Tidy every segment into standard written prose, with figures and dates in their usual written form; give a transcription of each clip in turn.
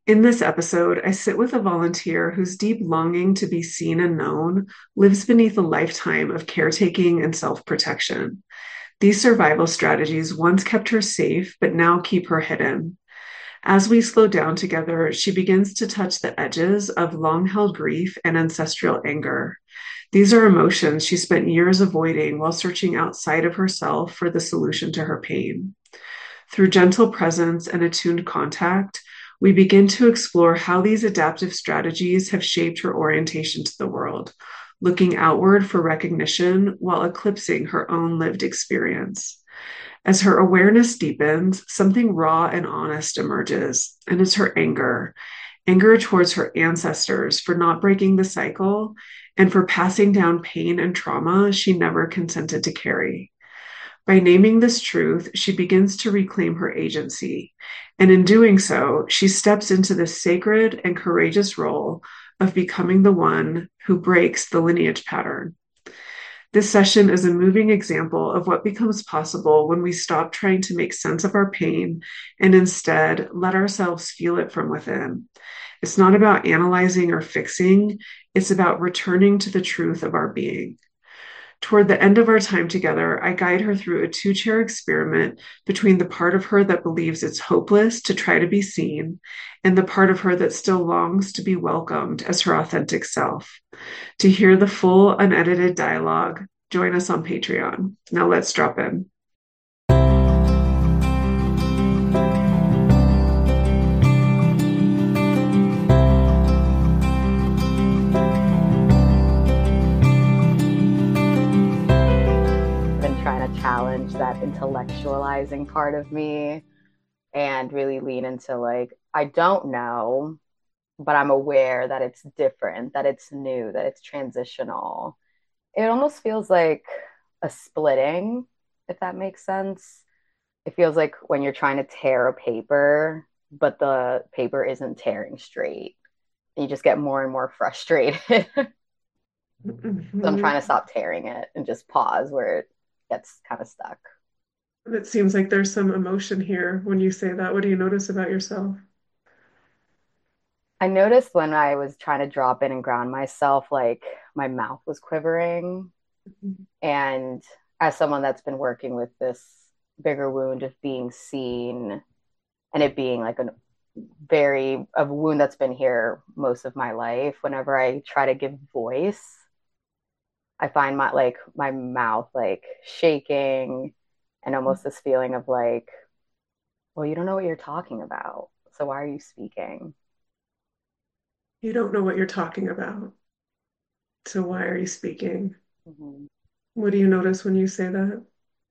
In this episode, I sit with a volunteer whose deep longing to be seen and known lives beneath a lifetime of caretaking and self protection. These survival strategies once kept her safe, but now keep her hidden. As we slow down together, she begins to touch the edges of long held grief and ancestral anger. These are emotions she spent years avoiding while searching outside of herself for the solution to her pain. Through gentle presence and attuned contact, we begin to explore how these adaptive strategies have shaped her orientation to the world, looking outward for recognition while eclipsing her own lived experience. As her awareness deepens, something raw and honest emerges, and it's her anger towards her ancestors for not breaking the cycle and for passing down pain and trauma she never consented to carry. By naming this truth, she begins to reclaim her agency. And in doing so, she steps into the sacred and courageous role of becoming the one who breaks the lineage pattern. This session is a moving example of what becomes possible when we stop trying to make sense of our pain and instead let ourselves feel it from within. It's not about analyzing or fixing, it's about returning to the truth of our being. Toward the end of our time together, I guide her through a two-chair experiment between the part of her that believes it's hopeless to try to be seen and the part of her that still longs to be welcomed as her authentic self. To hear the full, unedited dialogue, join us on Patreon. Now let's drop in. Been trying to challenge that intellectualizing part of me and really lean into like, I don't know, but I'm aware that it's different, that it's new, that it's transitional. It almost feels like a splitting, if that makes sense. It feels like when you're trying to tear a paper, but the paper isn't tearing straight. And you just get more and more frustrated. So I'm Mhm. trying to stop tearing it and just pause where it gets kind of stuck. It seems like there's some emotion here when you say that. What do you notice about yourself? I noticed when I was trying to drop in and ground myself, like my mouth was quivering. And as someone that's been working with this bigger wound of being seen and it being like a wound that's been here most of my life, whenever I try to give voice, I find my mouth like shaking and almost this feeling of like, well, you don't know what you're talking about. So why are you speaking? You don't know what you're talking about. So why are you speaking? Mm-hmm. What do you notice when you say that?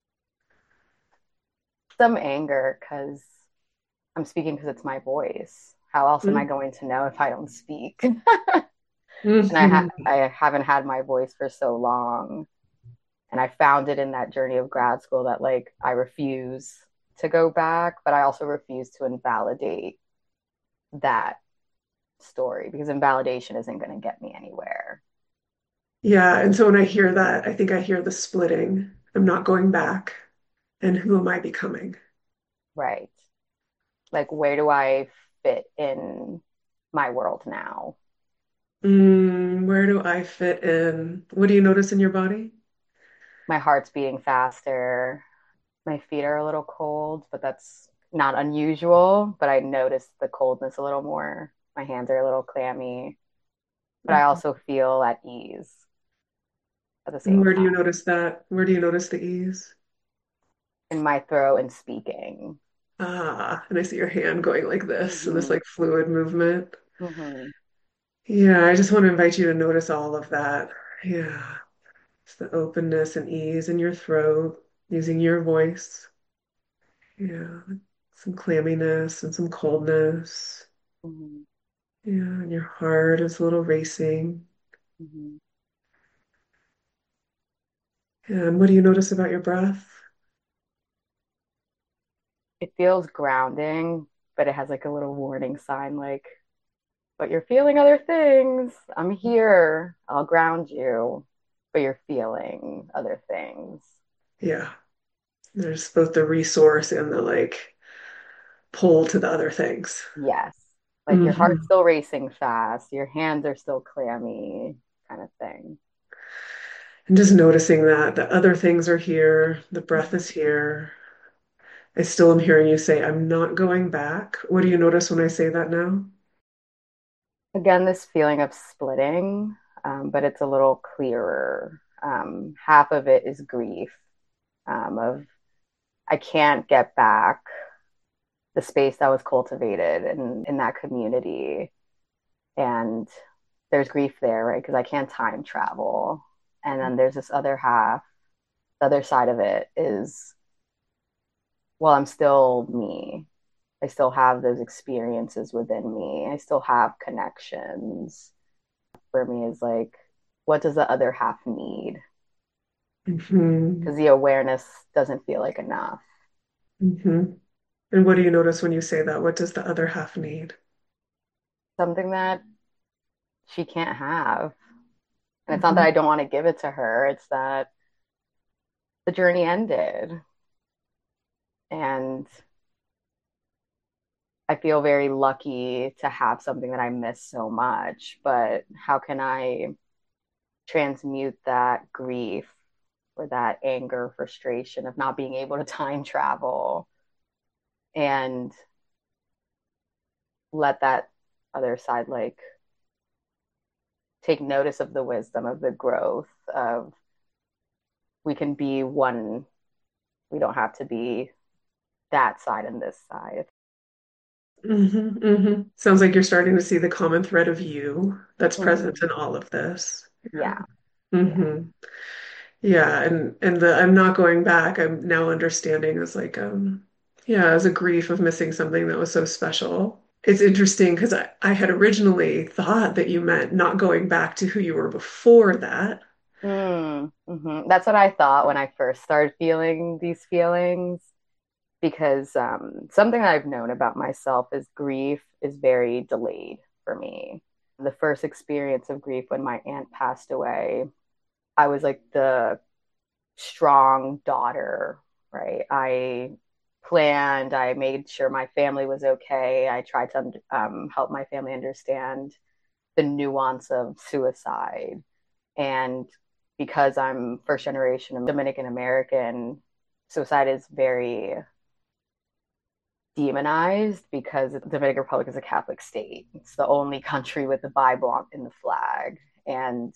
Some anger because I'm speaking because it's my voice. How else am I Mm. going to know if I don't speak? And Mhm. I haven't had my voice for so long. And I found it in that journey of grad school that like I refuse to go back, but I also refuse to invalidate that story because invalidation isn't going to get me anywhere. Yeah, and so when I hear that, I think I hear the splitting. I'm not going back. And who am I becoming? Right. Like, where do I fit in my world now? Where do I fit in? What do you notice in your body? My heart's beating faster. My feet are a little cold, but that's not unusual. But I notice the coldness a little more. My hands are a little clammy, but I also feel at ease at the And same where do you time notice that? Where do you notice the ease? in my throat and speaking. Ah, and I see your hand going like this and this Mm-hmm. like fluid movement. Mm-hmm. Yeah, I just want to invite you to notice all of that. Yeah, it's the openness and ease in your throat, using your voice. Yeah, some clamminess and some coldness. Mm-hmm. Yeah, and your heart is a little racing. Mm-hmm. And what do you notice about your breath? It feels grounding, but it has like a little warning sign like, but you're feeling other things. I'm here. I'll ground you, but you're feeling other things. Yeah, there's both the resource and the like pull to the other things. Yes. Like your heart's Hmm. still racing fast, your hands are still clammy, kind of thing. And just noticing that the other things are here, the breath is here. I still am hearing you say, I'm not going back. What do you notice when I say that now? Again, this feeling of splitting, but it's a little clearer. Half of it is grief, of I can't get back the space that was cultivated in that community. And there's grief there, right? Because I can't time travel. And then there's this other half, the other side of it is, well, I'm still me. I still have those experiences within me. I still have connections. For me, is like, what does the other half need? Hmm. Because the awareness doesn't feel like enough. Hmm. And what do you notice when you say that? What does the other half need? Something that she can't have. And it's not that Hmm. I don't want to give it to her, it's that the journey ended. And I feel very lucky to have something that I miss so much. But how can I transmute that grief or that anger, frustration of not being able to time travel and let that other side like take notice of the wisdom of the growth of we can be one. We don't have to be that side and this side. Hmm. Hmm. Sounds like you're starting to see the common thread of you that's present Mm-hmm. in all of this. Yeah. Yeah. Yeah. Hmm. Yeah, and the I'm not going back, I'm now understanding as like yeah, as a grief of missing something that was so special. It's interesting because I had originally thought that you meant not going back to who you were before that. Mm-hmm. That's what I thought when I first started feeling these feelings. Because something that I've known about myself is grief is very delayed for me. The first experience of grief when my aunt passed away, I was like the strong daughter, right? I planned, I made sure my family was okay. I tried to help my family understand the nuance of suicide. And because I'm first generation Dominican American, suicide is very demonized because the Dominican Republic is a Catholic state. It's the only country with the Bible in the flag. And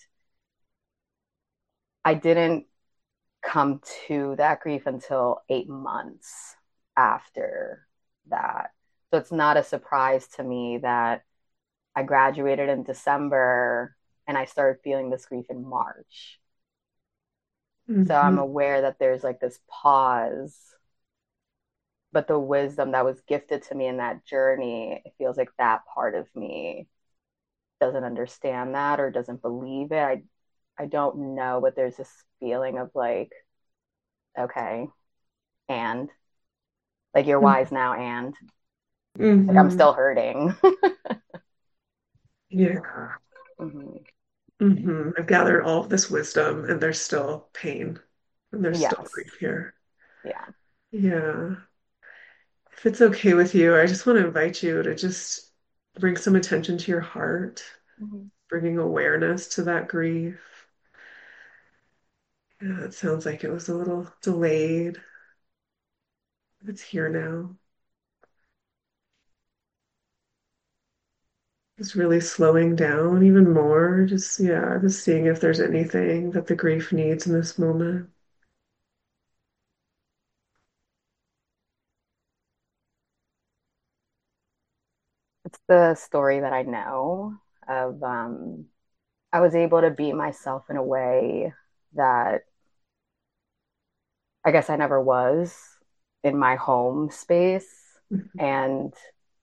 I didn't come to that grief until 8 months after that. So it's not a surprise to me that I graduated in December and I started feeling this grief in March. So I'm Hmm. aware that there's like this pause, but the wisdom that was gifted to me in that journey, it feels like that part of me doesn't understand that or doesn't believe it. I don't know, but there's this feeling of like, okay, and like you're wise now, and like I'm Hmm. still hurting. Yeah. Mm-hmm. I've gathered all of this wisdom and there's still pain and there's still Yes. grief here. Yeah. Yeah. If it's okay with you, I just want to invite you to just bring some attention to your heart, Mm-hmm. bringing awareness to that grief. Yeah, it sounds like it was a little delayed. It's here now. Just really slowing down even more. Just, yeah, just seeing if there's anything that the grief needs in this moment. It's the story that I know of. I was able to be myself in a way that I guess I never was in my home space. And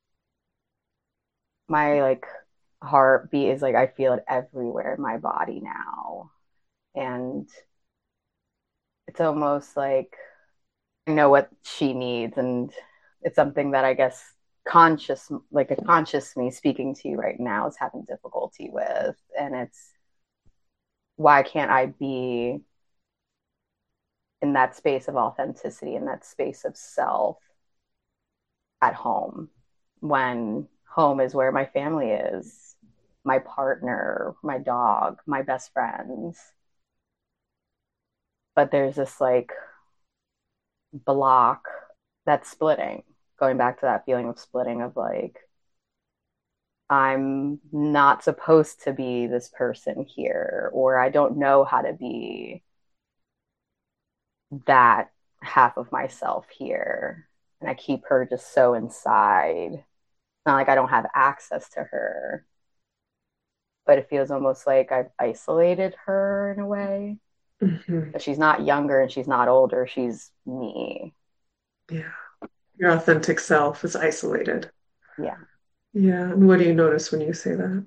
my like heartbeat is like I feel it everywhere in my body now. And it's almost like I know what she needs. And it's something that I guess conscious, like a conscious me speaking to you right now is having difficulty with. And it's why can't I be in that space of authenticity, in that space of self at home when home is where my family is, my partner, my dog, my best friends. But there's this like block that's splitting, going back to that feeling of splitting of like, I'm not supposed to be this person here, or I don't know how to be that half of myself here. And I keep her just so inside. It's not like I don't have access to her, but it feels almost like I've isolated her in a way. Hmm. But she's not younger and she's not older. She's me. Yeah. Your authentic self is isolated. Yeah. Yeah. And what do you notice when you say that?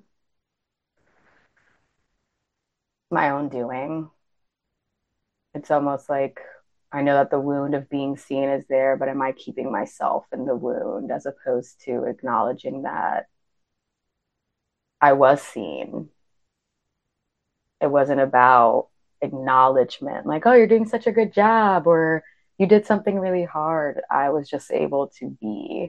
My own doing. It's almost like I know that the wound of being seen is there, but am I keeping myself in the wound as opposed to acknowledging that I was seen? It wasn't about acknowledgement, like, oh, you're doing such a good job, or you did something really hard. I was just able to be.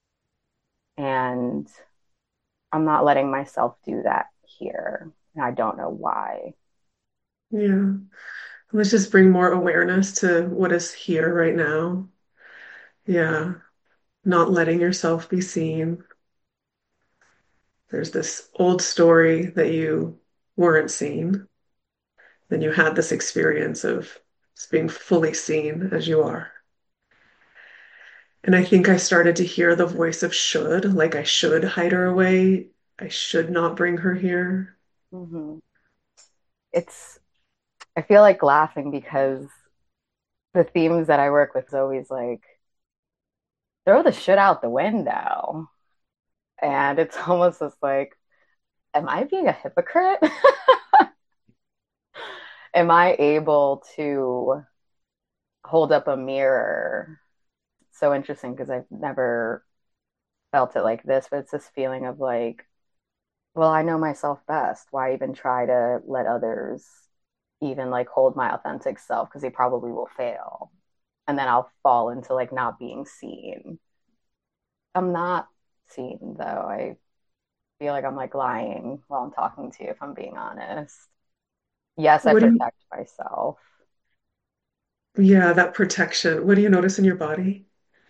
And I'm not letting myself do that here. And I don't know why. Yeah. Let's just bring more awareness to what is here right now. Yeah. Not letting yourself be seen. There's this old story that you weren't seen. Then you had this experience of just being fully seen as you are. And I think I started to hear the voice of should, like I should hide her away. I should not bring her here. Mm-hmm. It's, I feel like laughing because the themes that I work with is always like, throw the shit out the window. And it's almost just like, am I being a hypocrite? Am I able to hold up a mirror? So interesting because I've never felt it like this, but it's this feeling of like, well, I know myself best. Why even try to let others even like hold my authentic self? Because they probably will fail. And then I'll fall into like not being seen. I'm not seen though. I feel like I'm like lying while I'm talking to you, if I'm being honest. Yes, I What do you, protect myself. yeah, that protection. What do you notice in your body?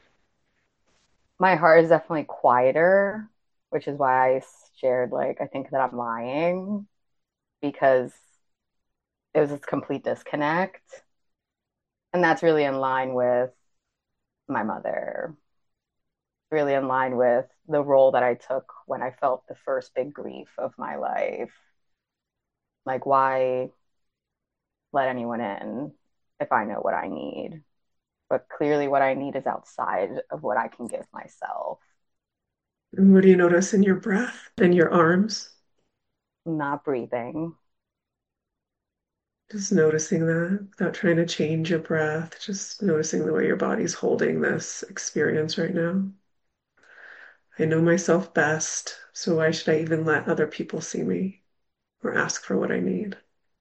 My heart is definitely quieter, which is why I shared like I think that I'm lying because it was a complete disconnect. And that's really in line with my mother, really in line with the role that I took when I felt the first big grief of my life. Like, why let anyone in if I know what I need? But clearly, what I need is outside of what I can give myself. And what do you notice in your breath and your arms? Not breathing. Just noticing that without trying to change your breath, just noticing the way your body's holding this experience right now. I know myself best, so why should I even let other people see me or ask for what I need?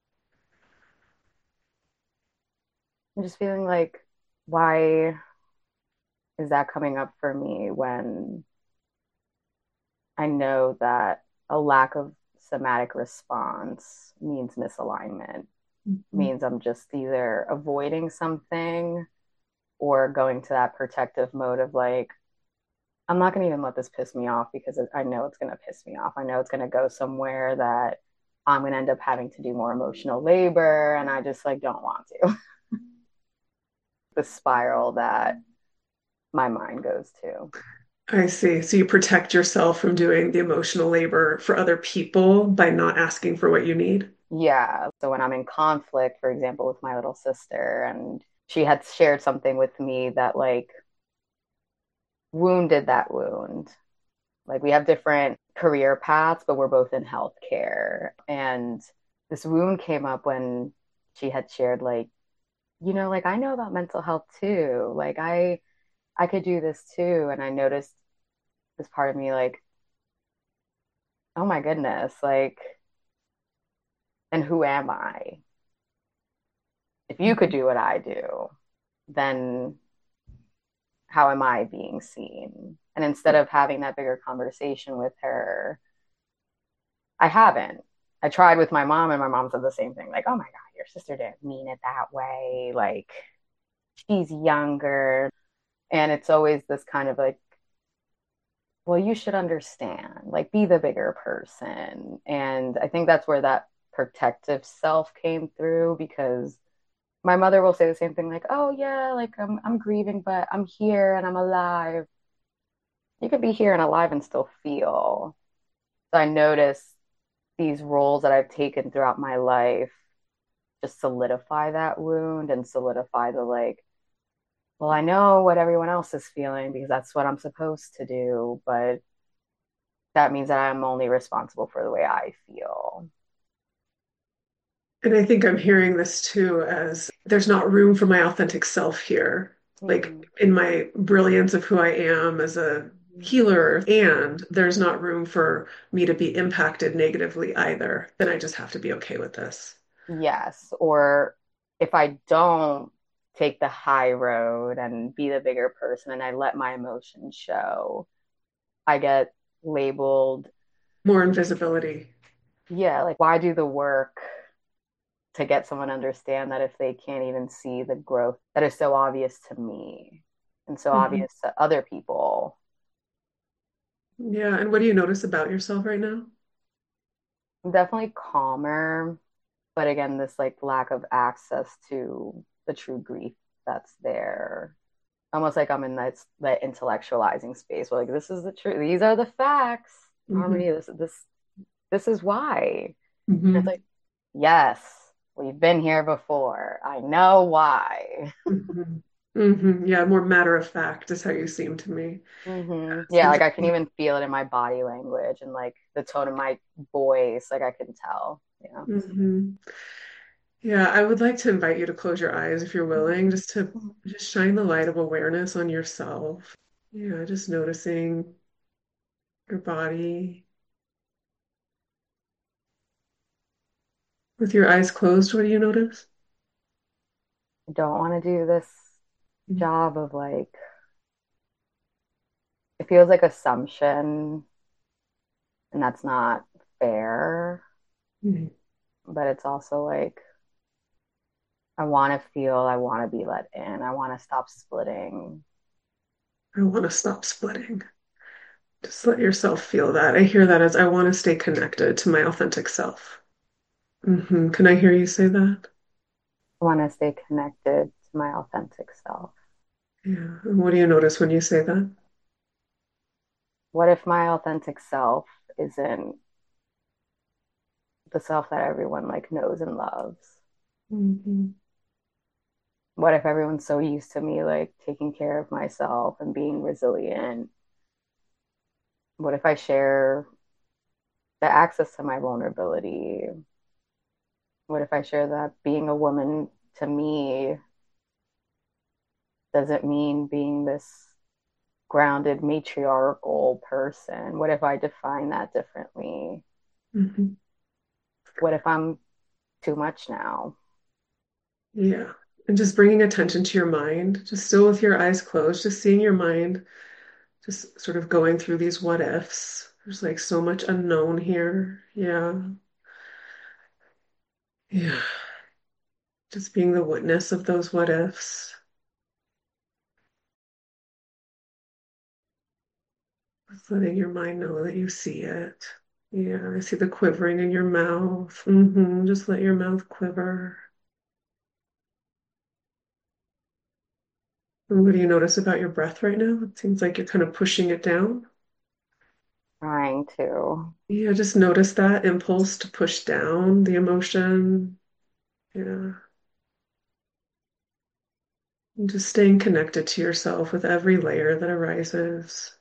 I'm just feeling like, why is that coming up for me when I know that a lack of somatic response means misalignment, Mhm. means I'm just either avoiding something or going to that protective mode of like, I'm not going to even let this piss me off because I know it's going to piss me off. I know it's going to go somewhere that I'm going to end up having to do more emotional labor. And I just like don't want to. The spiral that my mind goes to. I see. So you protect yourself from doing the emotional labor for other people by not asking for what you need. Yeah. So when I'm in conflict, for example, with my little sister, and she had shared something with me that like wounded that wound. Like we have different career paths, but we're both in healthcare. And this wound came up when she had shared like, like I know about mental health too. Like I could do this too. And I noticed this part of me like, oh my goodness, like, and who am I? If you could do what I do, then how am I being seen? And instead of having that bigger conversation with her, I haven't. I tried with my mom, and my mom said the same thing, like, oh my God, your sister didn't mean it that way. Like, she's younger. And it's always this kind of like, well, you should understand, like, be the bigger person. And I think that's where that protective self came through because my mother will say the same thing, like, oh, yeah, like, I'm grieving, but I'm here and I'm alive. You could be here and alive and still feel. So I notice these roles that I've taken throughout my life just solidify that wound and solidify the like, well, I know what everyone else is feeling because that's what I'm supposed to do, but that means that I'm only responsible for the way I feel. And I think I'm hearing this too as there's not room for my authentic self here, like Mm-hmm. in my brilliance of who I am as a healer, and there's not room for me to be impacted negatively either. Then I just have to be okay with this. Yes. Or if I don't take the high road and be the bigger person and I let my emotions show, I get labeled, More invisibility. yeah, like why do the work to get someone to understand that if they can't even see the growth that is so obvious to me and so Mhm. obvious to other people. Yeah. And what do you notice about yourself right now? I'm definitely calmer, but again, this like lack of access to the true grief that's there. Almost like I'm in that intellectualizing space where like this is the truth. These are the facts. Hmm. Harmony, this is why. And it's Hmm. like, yes, we've been here before. I know why. Hmm. Hmm. Yeah. More matter of fact is how you seem to me. Yeah, And like I can even feel it in my body language and like the tone of my voice. Like I can tell, you know. mhm. Yeah, I would like to invite you to close your eyes if you're willing, just to Mhm. just shine the light of awareness on yourself. Yeah, just noticing your body. With your eyes closed, what do you notice? I don't want to do this job of like, it feels like assumption, and that's not fair. Mhm. But it's also like, I want to feel, I want to be let in, I want to stop splitting. I want to stop splitting. Just let yourself feel that. I hear that as I want to stay connected to my authentic self. Can I hear you say that? I want to stay connected to my authentic self. Yeah. And what do you notice when you say that? What if my authentic self isn't the self that everyone like knows and loves? Hmm. What if everyone's so used to me like taking care of myself and being resilient? What if I share the access to my vulnerability? What if I share that being a woman to me doesn't mean being this grounded matriarchal person? What if I define that differently? Hmm. What if I'm too much now? Yeah. And just bringing attention to your mind, just still with your eyes closed, just seeing your mind just sort of going through these what ifs. There's like so much unknown here. Yeah. Yeah. Just being the witness of those what ifs. Just letting your mind know that you see it. Yeah, I see the quivering in your mouth. Just let your mouth quiver. And what do you notice about your breath right now? It seems like you're kind of pushing it down. Trying to. Yeah, just notice that impulse to push down the emotion. Yeah. And just staying connected to yourself with every layer that arises.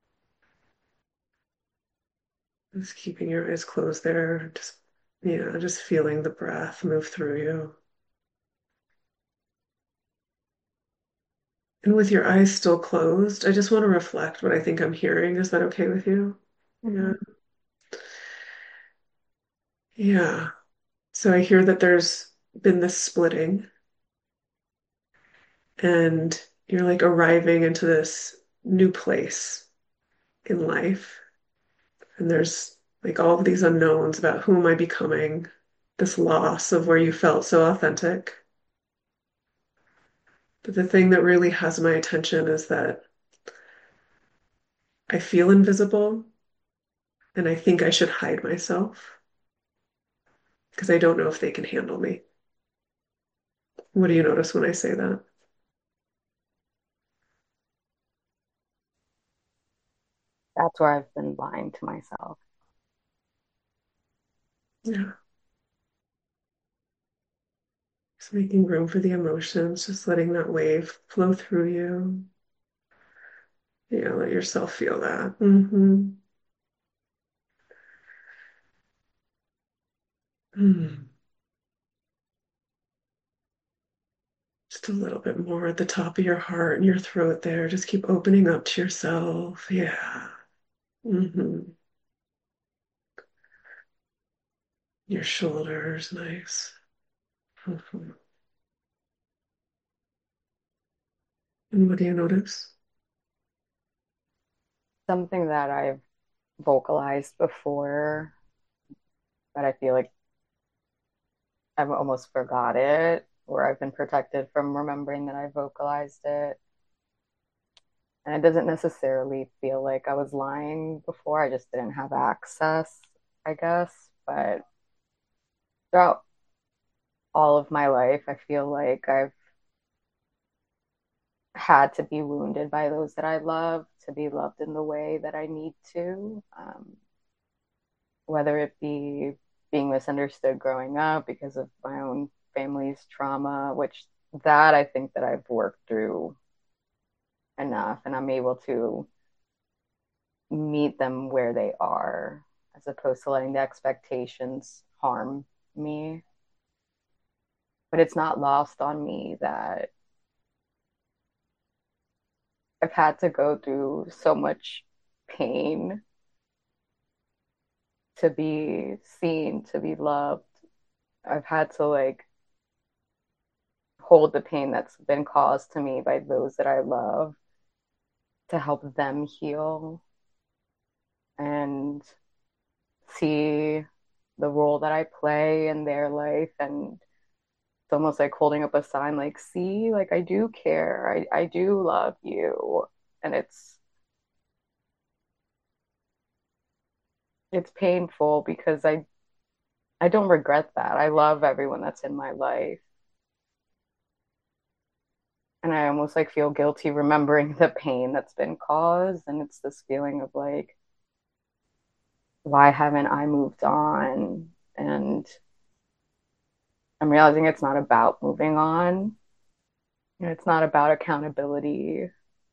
Just keeping your eyes closed there. Just, yeah, just feeling the breath move through you. And with your eyes still closed, I just want to reflect what I think I'm hearing. Is that okay with you? Yeah. Mhm. Yeah. So I hear that there's been this splitting and you're like arriving into this new place. in life. And there's like all of these unknowns about who am I becoming, this loss of where you felt so authentic. But the thing that really has my attention is that I feel invisible and I think I should hide myself because I don't know if they can handle me. What do you notice when I say that? That's where I've been lying to myself. Yeah, just making room for the emotions, just letting that wave flow through you. Yeah, let yourself feel that. Mm. Just a little bit more at the top of your heart and your throat there. Just keep opening up to yourself. Yeah. hmm Your shoulders, nice. hmm And what do you notice? Something that I've vocalized before, but I feel like I've almost forgot it, or I've been protected from remembering that I vocalized it. And it doesn't necessarily feel like I was lying before. I just didn't have access, I guess. But throughout all of my life, I feel like I've had to be wounded by those that I love to be loved in the way that I need to. Whether it be being misunderstood growing up because of my own family's trauma, which that I think that I've worked through enough and I'm able to meet them where they are as opposed to letting the expectations harm me. But it's not lost on me that I've had to go through so much pain to be seen, to be loved. I've had to like hold the pain that's been caused to me by those that I love to help them heal and see the role that I play in their life. And it's almost like holding up a sign like, see, like I do care. I do love you. And it's painful because I don't regret that. I love everyone that's in my life. And I almost like feel guilty remembering the pain that's been caused. And it's this feeling of like, why haven't I moved on? And I'm realizing it's not about moving on. It's not about accountability.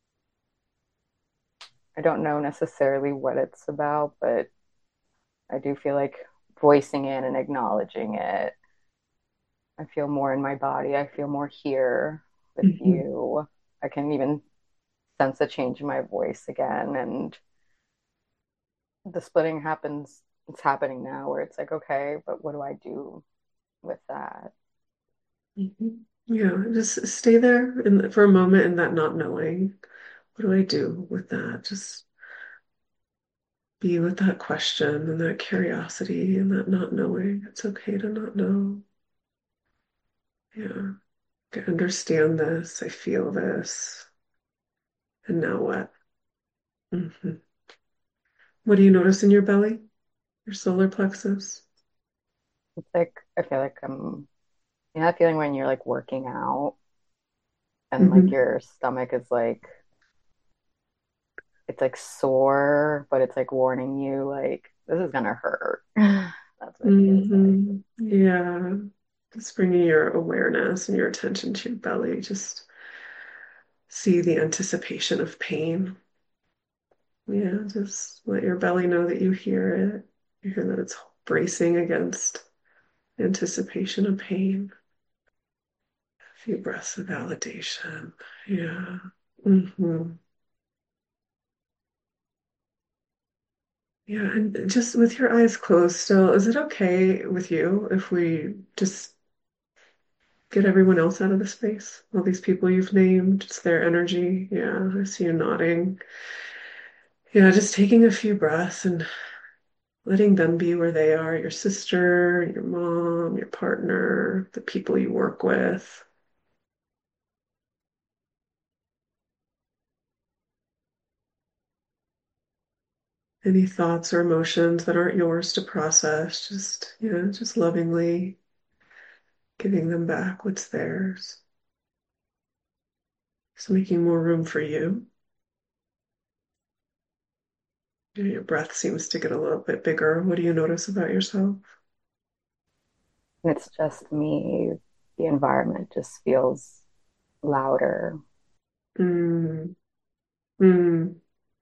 I don't know necessarily what it's about, but I do feel like voicing it and acknowledging it. I feel more in my body. I feel more here with hmm you. I can even sense a change in my voice again. And the splitting happens, it's happening now where it's like, okay, but what do I do with that? hmm Yeah, just stay there for a moment in that not knowing. What do I do with that? Just be with that question and that curiosity and that not knowing. It's okay to not know. Yeah, I understand this. I feel this. And now what? hmm What do you notice in your belly? Your solar plexus? It's like, I feel like you know, that feeling when you're like working out and like hmm your stomach is like, it's like sore, but it's like warning you, like, this is gonna hurt. That's what it feels like. Yeah. Just bringing your awareness and your attention to your belly. Just see the anticipation of pain. Yeah, just let your belly know that you hear it. You hear that it's bracing against anticipation of pain. A few breaths of validation. Yeah. hmm Yeah, and just with your eyes closed still, is it okay with you if we just get everyone else out of the space? All these people you've named, it's their energy. Yeah, I see you nodding. Yeah, just taking a few breaths and letting them be where they are, your sister, your mom, your partner, the people you work with. Any thoughts or emotions that aren't yours to process, just, just lovingly giving them back what's theirs. Just making more room for you. Your breath seems to get a little bit bigger. What do you notice about yourself? It's just me. The environment just feels louder. Mm, mm.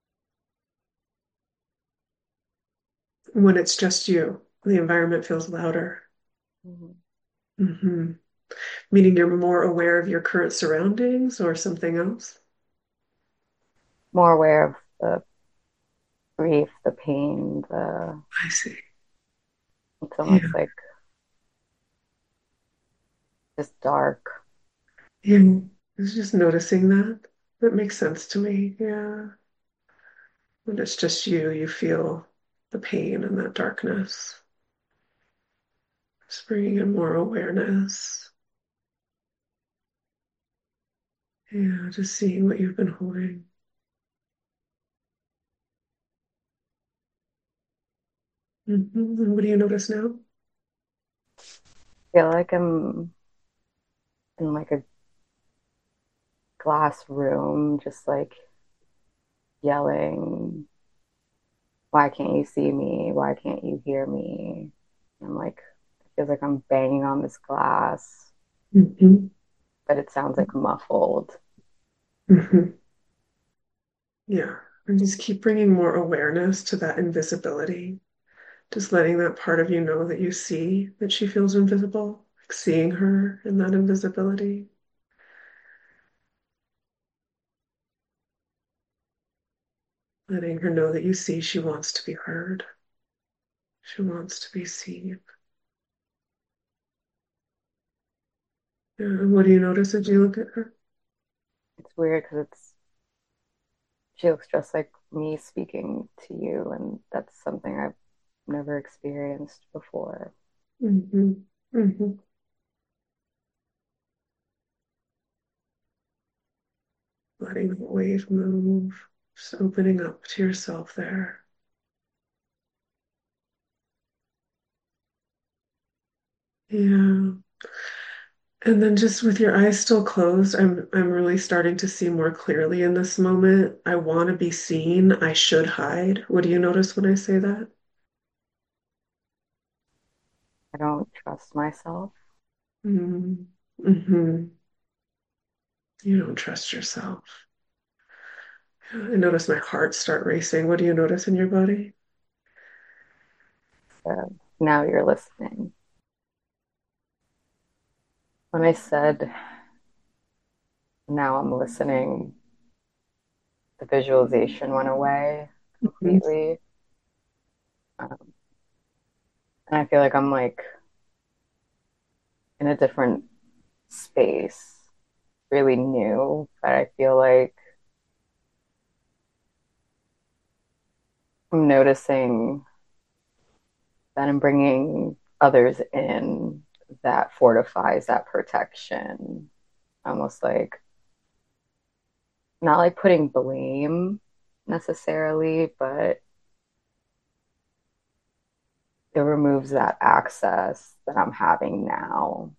When it's just you, the environment feels louder. Mhm. Hmm. Meaning you're more aware of your current surroundings or something else? More aware of the grief, the pain, the I see. it's Yeah. almost like just dark. Yeah. I was just noticing that. That makes sense to me. Yeah. When it's just you, you feel the pain and that darkness. Just bringing in more awareness. Yeah, just seeing what you've been holding. And what do you notice now? I feel like I'm in like a glass room, just like yelling, "Why can't you see me? Why can't you hear me?" I'm like, it feels like I'm banging on this glass, Hmm. but it sounds like muffled. Hmm. Yeah. And just keep bringing more awareness to that invisibility. Just letting that part of you know that you see that she feels invisible, like seeing her in that invisibility. Letting her know that you see she wants to be heard. She wants to be seen. Yeah, and what do you notice as you look at her? It's weird because it's she looks just like me speaking to you, and that's something I've never experienced before. Hmm. Hmm. Letting the wave move, just opening up to yourself there. Yeah. And then just with your eyes still closed, I'm really starting to see more clearly in this moment. I want to be seen. I should hide. What do you notice when I say that? I don't trust myself. Mm-hmm. Mm-hmm. You don't trust yourself. I notice my heart start racing. What do you notice in your body? So now you're listening. When I said now I'm listening, the visualization went away Mhm. completely. Um, and I feel like I'm like in a different space, really new, but I feel like I'm noticing that I'm bringing others in that fortifies that protection. Almost like not like putting blame necessarily, but it removes that access that I'm having now.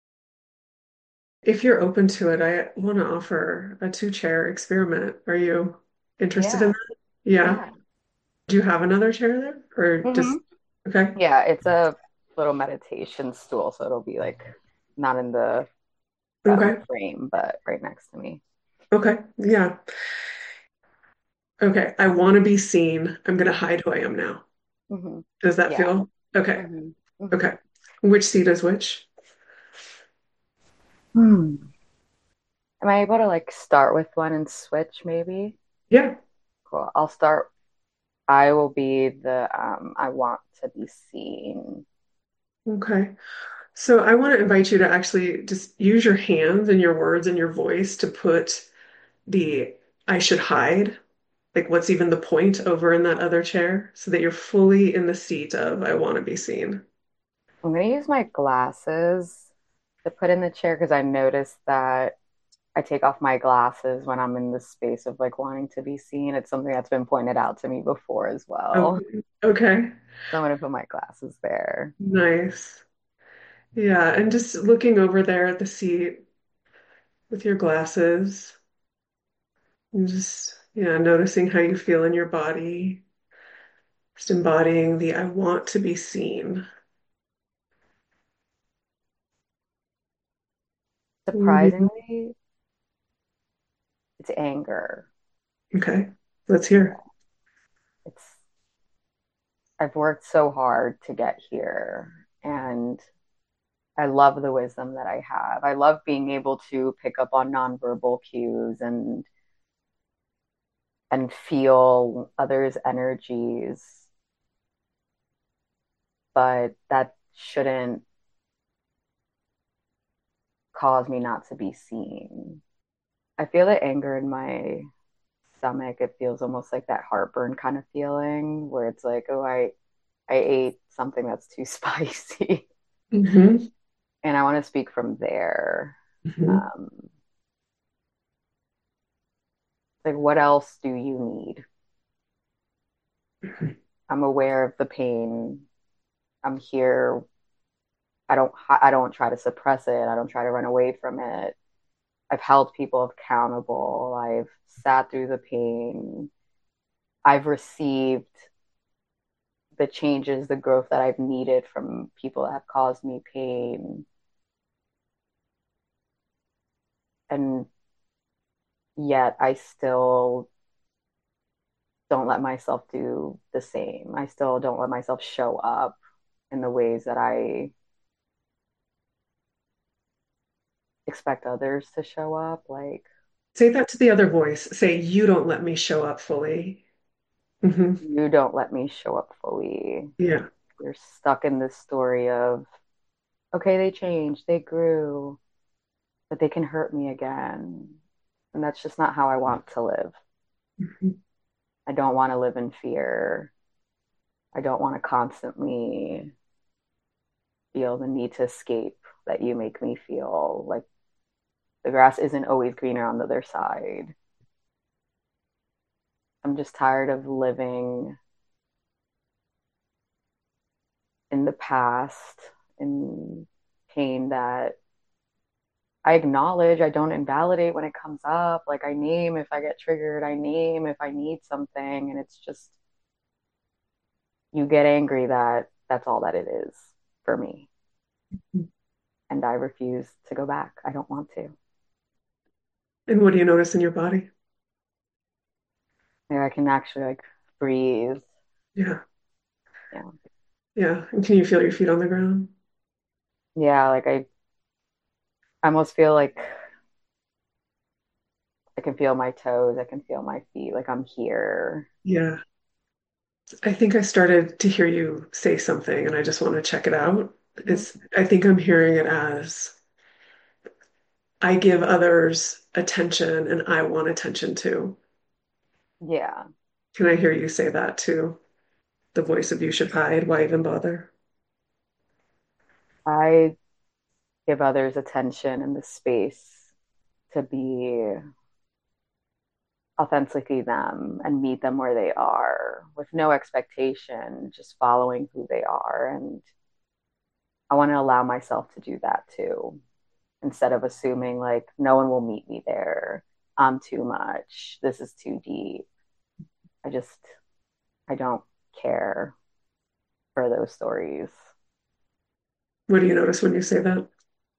If you're open to it, I want to offer a two-chair experiment. Are you interested in Yeah, that? Yeah. yeah. Do you have another chair there? Or Hmm. just, okay. Yeah, it's a little meditation stool, so it'll be like not in the Okay. frame, but right next to me. Okay. Yeah. Okay. I want to be seen. I'm going to hide who I am now. Hmm. Does that Yeah. feel okay? Hmm. Hmm. Okay. Which seat is which? Hmm. Am I able to like start with one and switch maybe? Yeah. Cool. I'll start. I will be the I want to be seen. Okay. So I want to invite you to actually just use your hands and your words and your voice to put the I should hide Like, what's even the point over in that other chair so that you're fully in the seat of I want to be seen. I'm gonna use my glasses to put in the chair because I noticed that I take off my glasses when I'm in the space of like wanting to be seen. It's something that's been pointed out to me before as well. Okay. Okay. So I'm gonna put my glasses there. Nice. Yeah. And just looking over there at the seat with your glasses and just, yeah, noticing how you feel in your body, just embodying the I want to be seen. Mhm. Surprisingly, it's anger. Okay. Let's hear. It's I've worked so hard to get here and I love the wisdom that I have. I love being able to pick up on nonverbal cues and feel others' energies, but that shouldn't cause me not to be seen. I feel the anger in my stomach. It feels almost like that heartburn kind of feeling where it's like, oh, I ate something that's too spicy. Hmm. And I want to speak from there. Hmm. Um, like, what else do you need? I'm aware of the pain. I'm here. I don't try to suppress it. I don't try to run away from it. I've held people accountable. I've sat through the pain. I've received the changes, the growth that I've needed from people that have caused me pain. And yet I still don't let myself do the same. I still don't let myself show up in the ways that I expect others to show up. Like, Say that to the other voice. Say, you don't let me show up fully. Hmm. you don't let me show up fully. Yeah. You're stuck in this story of, okay, they changed, they grew, but they can hurt me again. And that's just not how I want to live. Mhm. I don't want to live in fear. I don't want to constantly feel the need to escape that you make me feel like the grass isn't always greener on the other side. I'm just tired of living in the past, in pain that I acknowledge, I don't invalidate when it comes up. Like I name if I get triggered, I name if I need something. And it's just, you get angry that that's all that it is for me. And I refuse to go back. I don't want to. And what do you notice in your body? Maybe I can actually like breathe. Yeah. Yeah. Yeah. And can you feel your feet on the ground? Yeah. Like I almost feel like I can feel my toes. I can feel my feet. Like I'm here. Yeah. I think I started to hear you say something and I just want to check it out. Mhm. I think I'm hearing it as I give others attention and I want attention too. Yeah. Can I hear you say that too? The voice of you should hide. Why even bother? I give others attention in the space to be authentically them and meet them where they are with no expectation, just following who they are. And I want to allow myself to do that too, instead of assuming like no one will meet me there. I'm too much. This is too deep. I just, I don't care for those stories. What do you notice when you say that?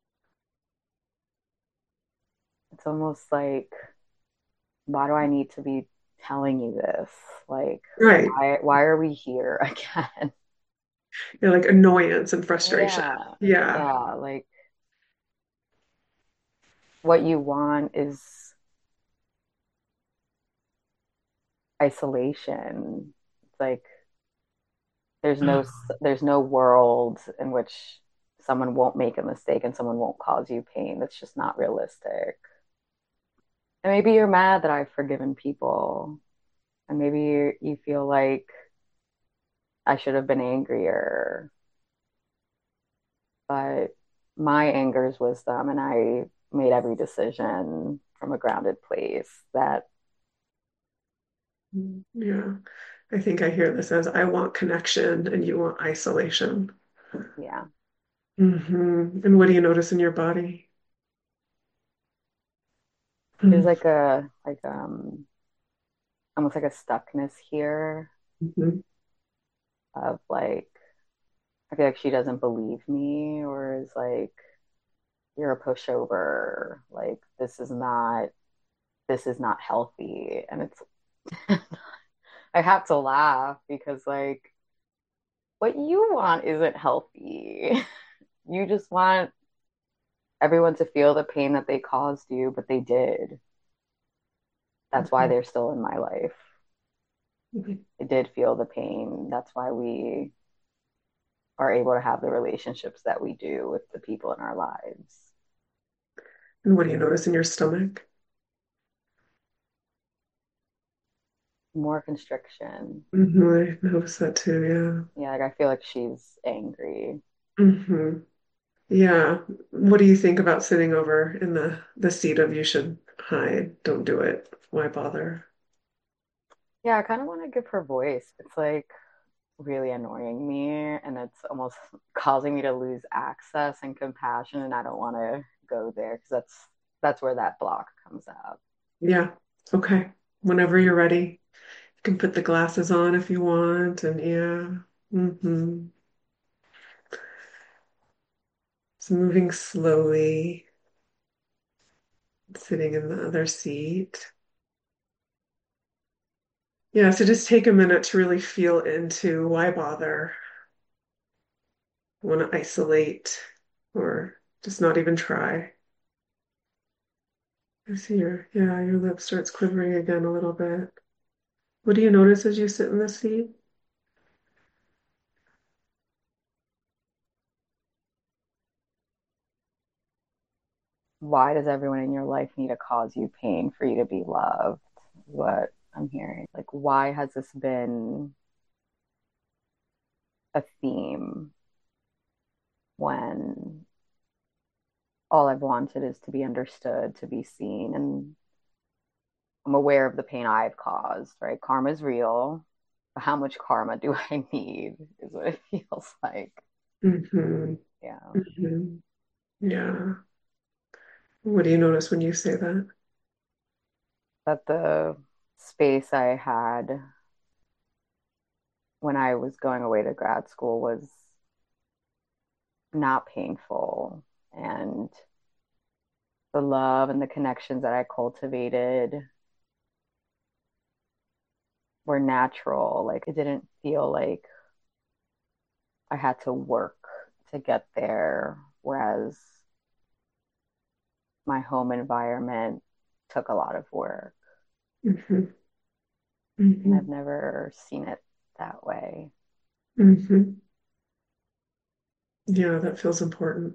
It's almost like, why do I need to be telling you this? Like, Right. why are we here again? You're like annoyance and frustration. Yeah. Yeah. Yeah. Like, what you want is isolation. It's like there's no world in which someone won't make a mistake and someone won't cause you pain. That's just not realistic. And maybe you're mad that I've forgiven people. And maybe you feel like I should have been angrier, but my anger is wisdom, and I made every decision from a grounded place that, Yeah. I think I hear this as I want connection and you want isolation. yeah, And what do you notice in your body? there's like a, almost like a stuckness here Mhm. of like, I feel like she doesn't believe me or is like, you're a pushover. Like, this is not healthy. And it's, I have to laugh because like, what you want isn't healthy. You just want everyone to feel the pain that they caused you, but they did. That's why Mhm. they're still in my life. Mhm. They did feel the pain. That's why we are able to have the relationships that we do with the people in our lives. And what do you notice in your stomach? More constriction. I notice that too, Yeah, like I feel like she's angry. yeah. Yeah. What do you think about sitting over in the seat of you should hide, don't do it. Why bother? Yeah, I kind of want to give her voice. It's like really annoying me and it's almost causing me to lose access and compassion and I don't want to go there because that's where that block comes up. Yeah. Okay. Whenever you're ready, you can put the glasses on if you want. And yeah. So moving slowly, sitting in the other seat. Yeah, so just take a minute to really feel into why bother, want to isolate, or just not even try. I see your lip starts quivering again a little bit. What do you notice as you sit in the seat? Why does everyone in your life need to cause you pain for you to be loved? What I'm hearing. Like, why has this been a theme when all I've wanted is to be understood, to be seen? And I'm aware of the pain I've caused, right? Karma is real. But how much karma do I need is what it feels like. hmm Yeah. hmm Yeah. What do you notice when you say that? That the space I had when I was going away to grad school was not painful. And the love and the connections that I cultivated were natural. Like it didn't feel like I had to work to get there. Whereas my home environment took a lot of work. hmm And I've hmm never seen it that way. hmm Yeah, that feels important.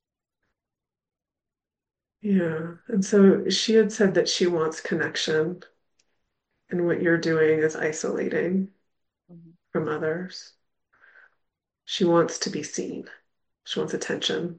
Yeah. And so she had said that she wants connection, and what you're doing is isolating Mhm. from others. She wants to be seen. She wants attention.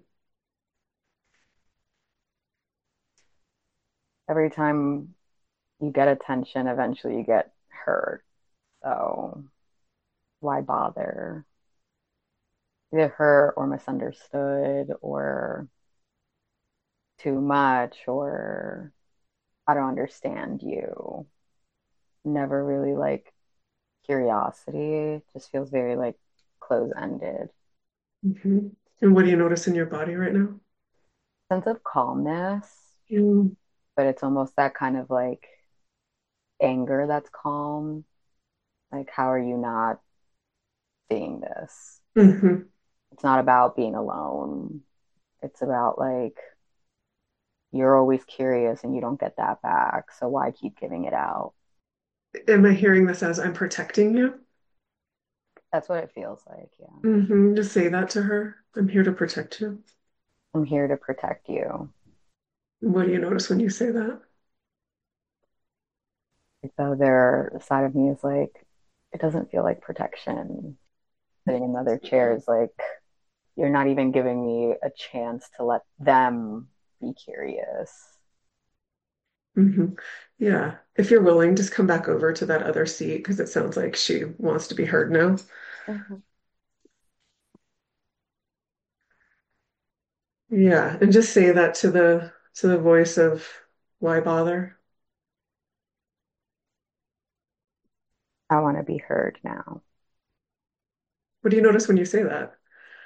Every time you get attention, eventually you get hurt. So why bother? Either hurt or misunderstood or too much or I don't understand you. Never really like curiosity. Just feels very like close ended. hmm And what do you notice in your body right now? Sense of calmness, Mm-hmm. but it's almost that kind of like anger that's calm. Like, how are you not seeing this? hmm It's not about being alone. It's about like you're always curious and you don't get that back. So why keep giving it out? Am I hearing this as I'm protecting you? That's what it feels like. Yeah. Just say that to her. I'm here to protect you. I'm here to protect you. What do you notice when you say that? Though their side of me is like, it doesn't feel like protection. Sitting in the other chair is like, you're not even giving me a chance to let them be curious. Hmm. Yeah. If you're willing, just come back over to that other seat because it sounds like she wants to be heard now. Mhm. Yeah, and just say that to the voice of why bother? I want to be heard now. What do you notice when you say that?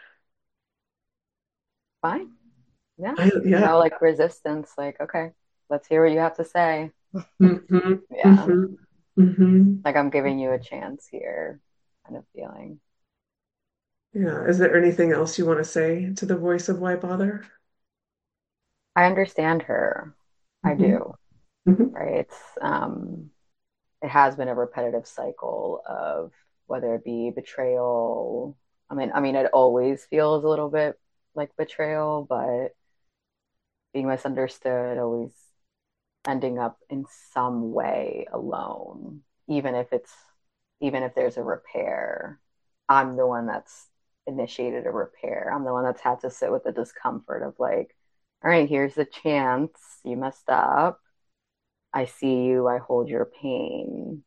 Fine. Yeah. Yeah. No, like resistance, like, okay, let's hear what you have to say. Hmm. Yeah. Hmm. Hmm. Like I'm giving you a chance here, kind of feeling. Yeah. Is there anything else you want to say to the voice of why bother? I understand her. I Hmm. do. Hmm. Right. It has been a repetitive cycle of whether it be betrayal. I mean, it always feels a little bit like betrayal, but being misunderstood, always ending up in some way alone, even if there's a repair. I'm the one that's initiated a repair. I'm the one that's had to sit with the discomfort of like, all right, here's the chance. You messed up. I see you. I hold your pain.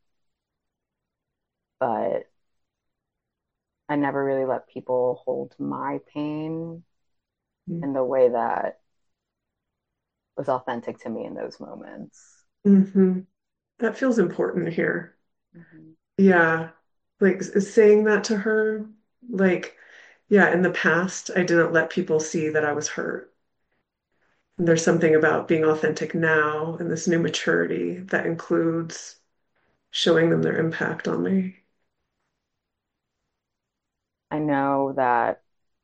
But I never really let people hold my pain in the way that was authentic to me in those moments. Hmm. That feels important here. Mhm. Yeah. Like saying that to her, like, yeah, in the past, I didn't let people see that I was hurt. And there's something about being authentic now and this new maturity that includes showing them their impact on me. I know that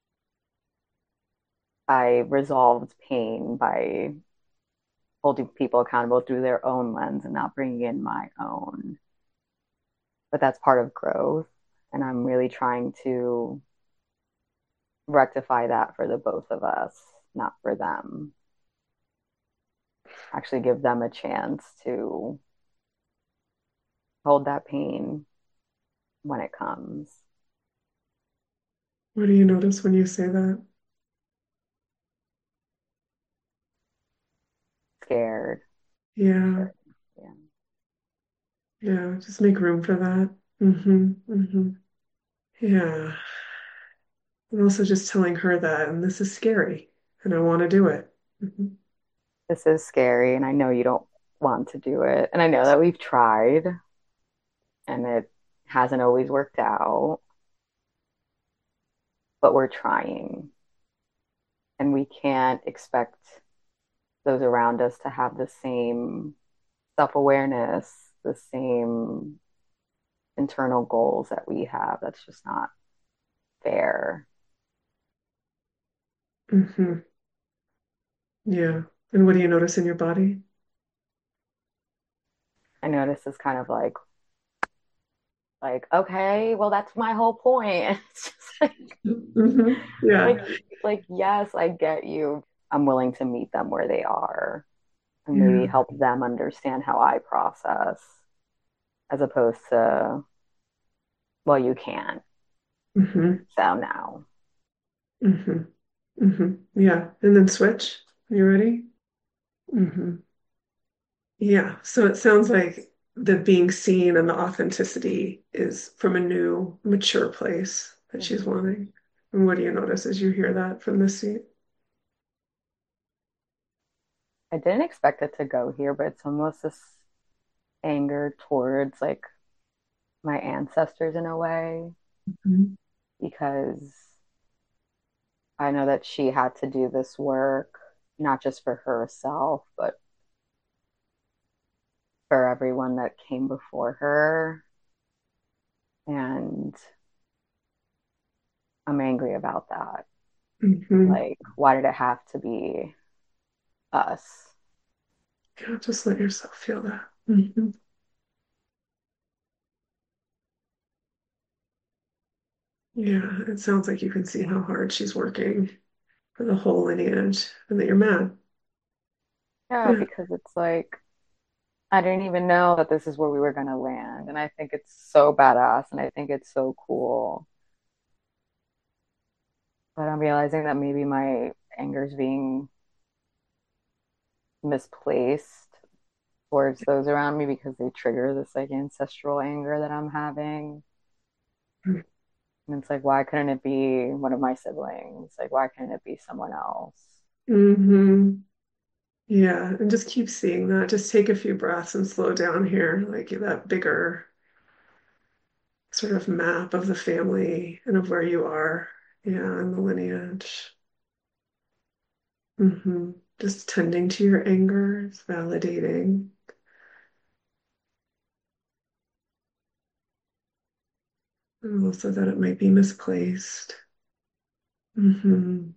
I resolved pain by holding people accountable through their own lens and not bringing in my own. But that's part of growth. And I'm really trying to rectify that for the both of us, not for them. Actually, give them a chance to hold that pain when it comes. What do you notice when you say that? Scared. Yeah, Yeah. yeah, just make room for that. Hmm. Hmm. Yeah. And also just telling her that, and this is scary, and I want to do it. Hmm. This is scary, and I know you don't want to do it. And I know that we've tried and it hasn't always worked out, but we're trying. And we can't expect those around us to have the same self awareness, the same internal goals that we have. That's just not fair. Hmm. Yeah. And what do you notice in your body? I notice this kind of like, okay, well, that's my whole point. It's just Hmm. Yeah. like, like, yes, I get you. I'm willing to meet them where they are and maybe Yeah. help them understand how I process as opposed to, well, you can't. Hmm. So now Hmm. Hmm. Yeah. And then switch. You ready? Hmm. Yeah. So it sounds like the being seen and the authenticity is from a new, mature place that she's Mhm. wanting. And what do you notice as you hear that from this seat? I didn't expect it to go here, but it's almost this anger towards like my ancestors in a way Mhm. because I know that she had to do this work not just for herself, but for everyone that came before her. And I'm angry about that. Hmm. Like, why did it have to be us? Yeah, just let yourself feel that. Hmm. Yeah, it sounds like you can see how hard she's working for the whole lineage and that you're mad. Yeah, Yeah. because it's like I didn't even know that this is where we were going to land. And I think it's so badass and I think it's so cool. But I'm realizing that maybe my anger is being misplaced towards those around me because they trigger this like ancestral anger that I'm having. And it's like, why couldn't it be one of my siblings? Like, why couldn't it be someone else? Hmm. Yeah, and just keep seeing that. Just take a few breaths and slow down here, like that bigger sort of map of the family and of where you are, yeah, in the lineage. Just tending to your anger, it's validating. And also that it might be misplaced. hmm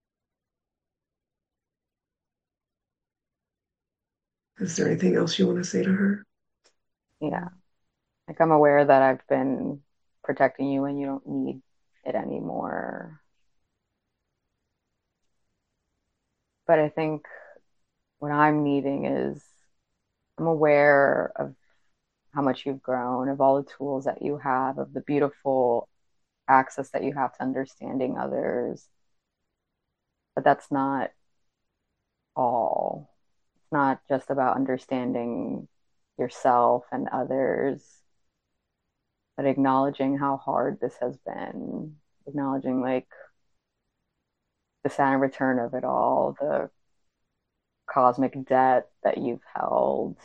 Is there anything else you want to say to her? Yeah. Like, I'm aware that I've been protecting you and you don't need it anymore. But I think what I'm needing is I'm aware of how much you've grown, of all the tools that you have, of the beautiful access that you have to understanding others. But that's not all. It's not just about understanding yourself and others, but acknowledging how hard this has been, acknowledging like the Saturn return of it all, the cosmic debt that you've held.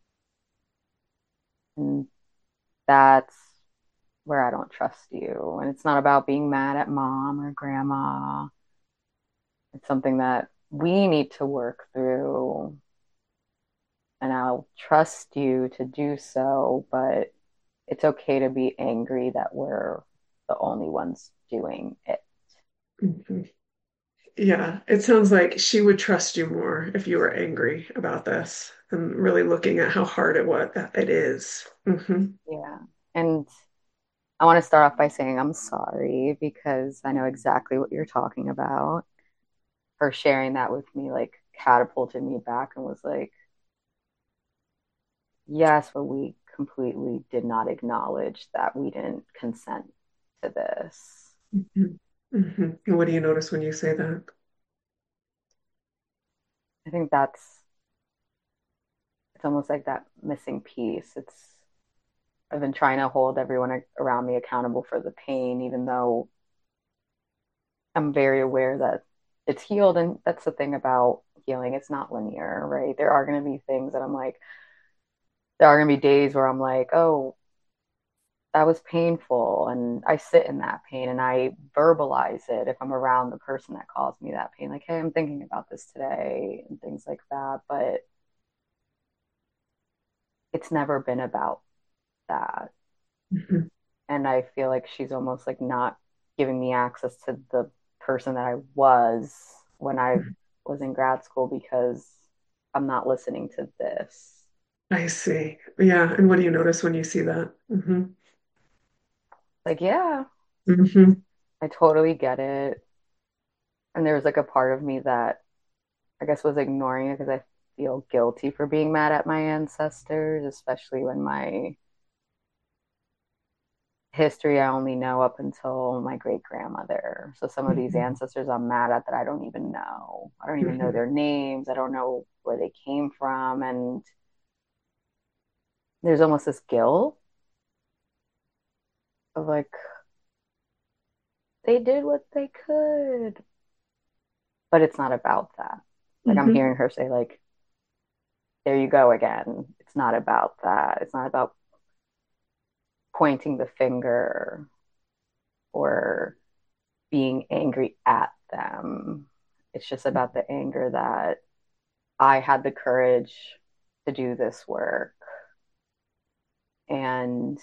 And that's where I don't trust you. And it's not about being mad at mom or grandma. It's something that we need to work through. And I'll trust you to do so, but it's okay to be angry that we're the only ones doing it. Mhm. Yeah, it sounds like she would trust you more if you were angry about this and really looking at how hard it is. Yeah. And I want to start off by saying I'm sorry because I know exactly what you're talking about. Her sharing that with me like catapulted me back and was like, yes, but we completely did not acknowledge that we didn't consent to this. hmm And what do you notice when you say that? I think that's it's almost like that missing piece. It's I've been trying to hold everyone around me accountable for the pain, even though I'm very aware that it's healed. And that's the thing about healing, it's not linear, right? There are going to be things that I'm like, there are going to be days where I'm like, oh, that was painful. And I sit in that pain and I verbalize it if I'm around the person that caused me that pain. Like, hey, I'm thinking about this today and things like that. But it's never been about that. hmm And I feel like she's almost like not giving me access to the person that I was when I was in grad school because I'm not listening to this. I see. Yeah, and what do you notice when you see that? Like, yeah, Hmm I totally get it. And there was like a part of me that I guess was ignoring it because I feel guilty for being mad at my ancestors, especially when my history I only know up until my great grandmother. So some of these hmm ancestors I'm mad at that I don't even know. I don't even know hmm their names. I don't know where they came from. And there's almost this guilt of like, they did what they could. But it's not about that. Like I'm hmm hearing her say, like, there you go again. It's not about that. It's not about pointing the finger or being angry at them. It's just about the anger that I had the courage to do this work. And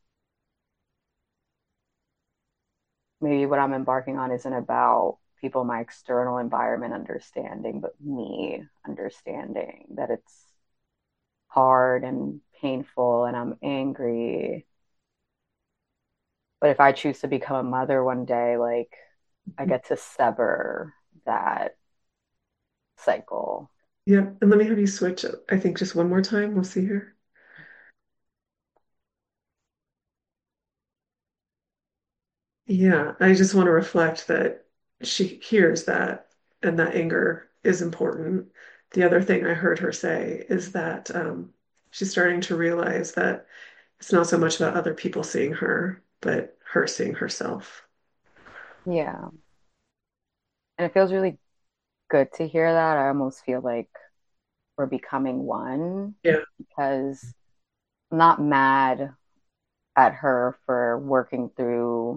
maybe what I'm embarking on isn't about people in my external environment understanding, but me understanding that it's hard and painful and I'm angry. But if I choose to become a mother one day, like I get to sever that cycle. Yeah. And let me have you switch, I think, just one more time. We'll see here. Yeah. I just want to reflect that she hears that and that anger is important. The other thing I heard her say is that she's starting to realize that it's not so much about other people seeing her, but her seeing herself. Yeah. And it feels really good to hear that. I almost feel like we're becoming one Yeah. because I'm not mad at her for working through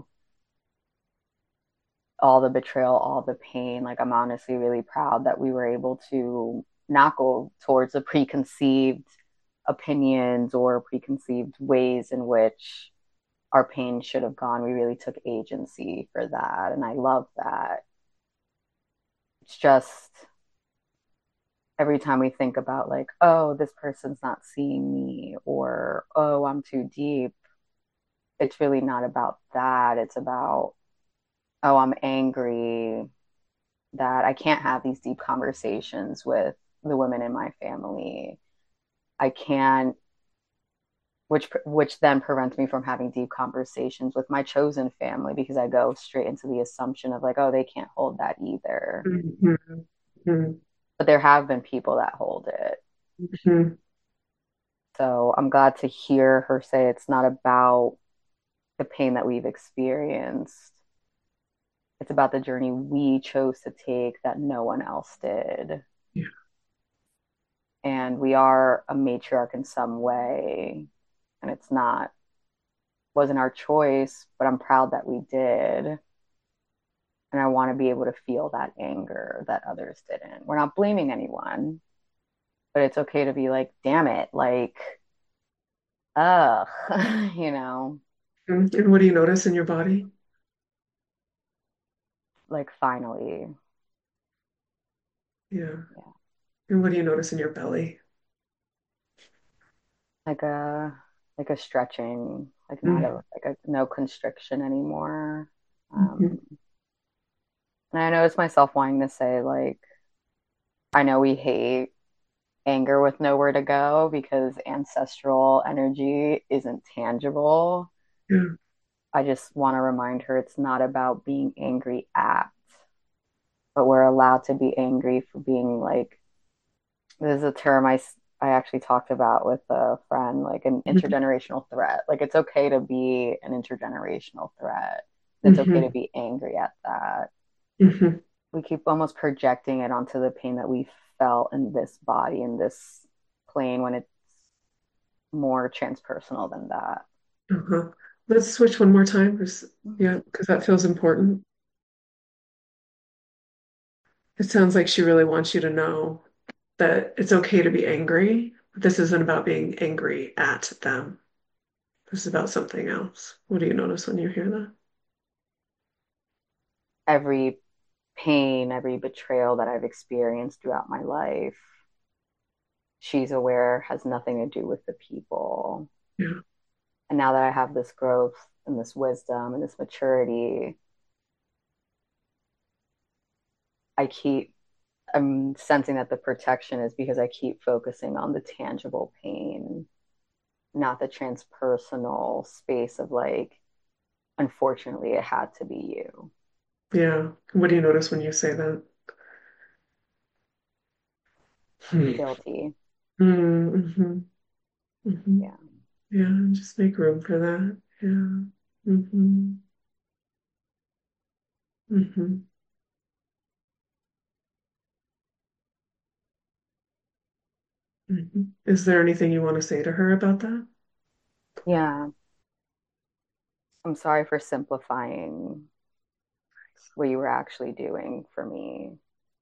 all the betrayal, all the pain. Like, I'm honestly really proud that we were able to not go towards the preconceived opinions or preconceived ways in which our pain should have gone. We really took agency for that. And I love that. It's just every time we think about, like, oh, this person's not seeing me, or oh, I'm too deep, it's really not about that. It's about, oh, I'm angry that I can't have these deep conversations with the women in my family. I can't, which then prevents me from having deep conversations with my chosen family because I go straight into the assumption of, like, oh, they can't hold that either. Mhm. Mhm. But there have been people that hold it. Mhm. So I'm glad to hear her say it's not about the pain that we've experienced. It's about the journey we chose to take that no one else did. Yeah. And we are a matriarch in some way. And it's not, wasn't our choice, but I'm proud that we did. And I want to be able to feel that anger that others didn't. We're not blaming anyone, but it's okay to be like, damn it, like, ugh, you know, And what do you notice in your body? like finally, Yeah. yeah, And what do you notice in your belly? like a stretching, like not Mm-hmm. a like a no constriction anymore. Mm-hmm. And I notice myself wanting to say, like, I know we hate anger with nowhere to go because ancestral energy isn't tangible. Yeah. I just want to remind her it's not about being angry at, but we're allowed to be angry for being like, there's a term I actually talked about with a friend, like an Mm-hmm. intergenerational threat. Like, it's okay to be an intergenerational threat. It's okay to Mm-hmm. be angry at that. Mm-hmm. We keep almost projecting it onto the pain that we felt in this body, in this plane, when it's more transpersonal than that. Uh-huh. Let's switch one more time. Yeah, because that feels important. It sounds like she really wants you to know that it's okay to be angry. This isn't about being angry at them. This is about something else. What do you notice when you hear that? Every pain, every betrayal that I've experienced throughout my life, she's aware has nothing to do with the people. Yeah. And now that I have this growth and this wisdom and this maturity, I keep, I'm sensing that the protection is because I keep focusing on the tangible pain, not the transpersonal space of, like, unfortunately, it had to be you. Yeah. What do you notice when you say that? Hmm. Guilty. Mm-hmm. Mm-hmm. Yeah. Yeah, just make room for that. Yeah. Mm-hmm. Mm-hmm. Mm-hmm. Is there anything you want to say to her about that? Yeah. I'm sorry for simplifying what you were actually doing for me.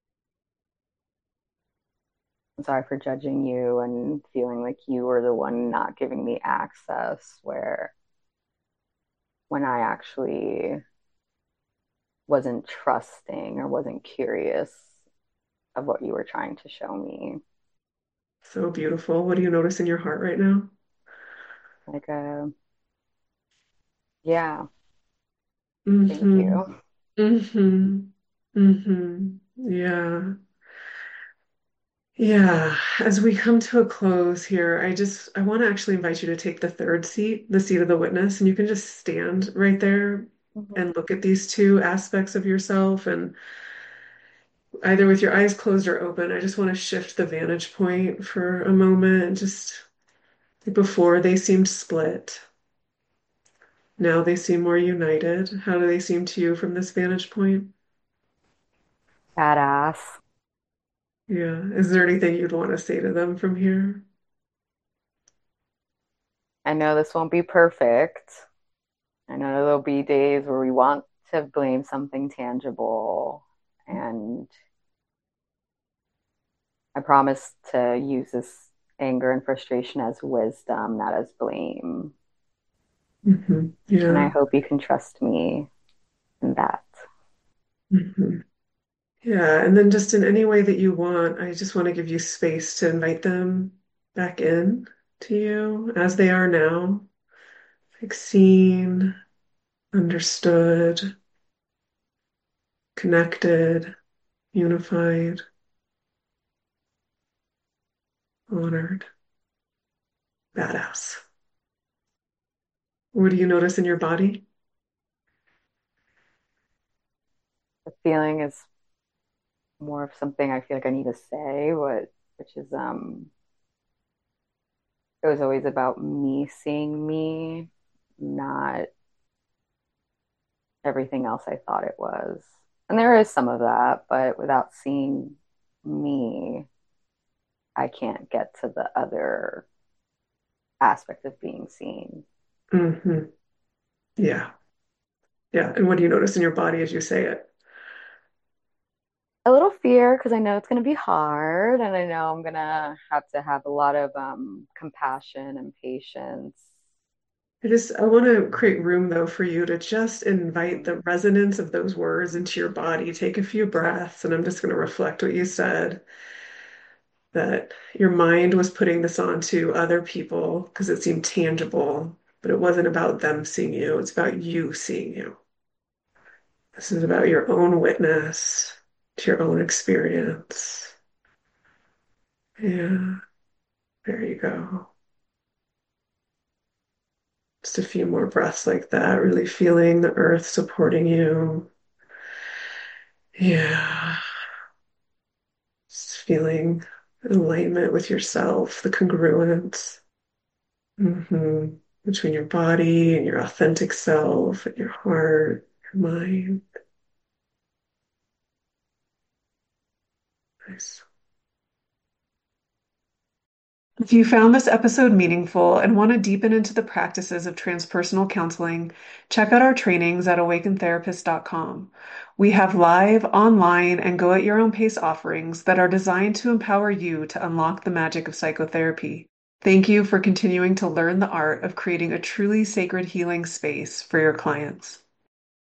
I'm sorry for judging you and feeling like you were the one not giving me access, where when I actually wasn't trusting or wasn't curious of what you were trying to show me. So beautiful. What do you notice in your heart right now? Like, yeah, thank Mm-hmm. you. Mm-hmm. Mm-hmm. Yeah. Yeah, as we come to a close here, I want to actually invite you to take the third seat, the seat of the witness, and you can just stand right there Mhm. and look at these two aspects of yourself and either with your eyes closed or open. I just want to shift the vantage point for a moment. Just before they seemed split, now they seem more united. How do they seem to you from this vantage point? Badass. Yeah. Is there anything you'd want to say to them from here? I know this won't be perfect. I know there'll be days where we want to blame something tangible. And I promise to use this anger and frustration as wisdom, not as blame. And I Yeah. hope you can trust me in that. hmm Yeah. And then just in any way that you want, I just want to give you space to invite them back in to you as they are now, like seen, understood, connected, unified, honored, badass. What do you notice in your body? The feeling is more of something I feel like I need to say, which is it was always about me seeing me, not everything else I thought it was. And there is some of that, but without seeing me, I can't get to the other aspect of being seen. hmm Yeah. Yeah. And what do you notice in your body as you say it? A little fear because I know it's going to be hard and I know I'm going to have a lot of compassion and patience. I want to create room though for you to just invite Mm. the resonance of those words into your body. Take a few breaths, and I'm just going to reflect what you said, that your mind was putting this onto other people because it seemed tangible, but it wasn't about them seeing you. It's about you seeing you. This is about your own witness to your own experience. Yeah, there you go. Just a few more breaths like that, really feeling the earth supporting you. Yeah. Just feeling alignment with yourself, the congruence between your body and your authentic self and your heart, your mind. Nice. If you found this episode meaningful and want to deepen into the practices of transpersonal counseling, check out our trainings at awakentherapist.com. We have live, online, and go at your own pace offerings that are designed to empower you to unlock the magic of psychotherapy. Thank you for continuing to learn the art of creating a truly sacred healing space for your clients.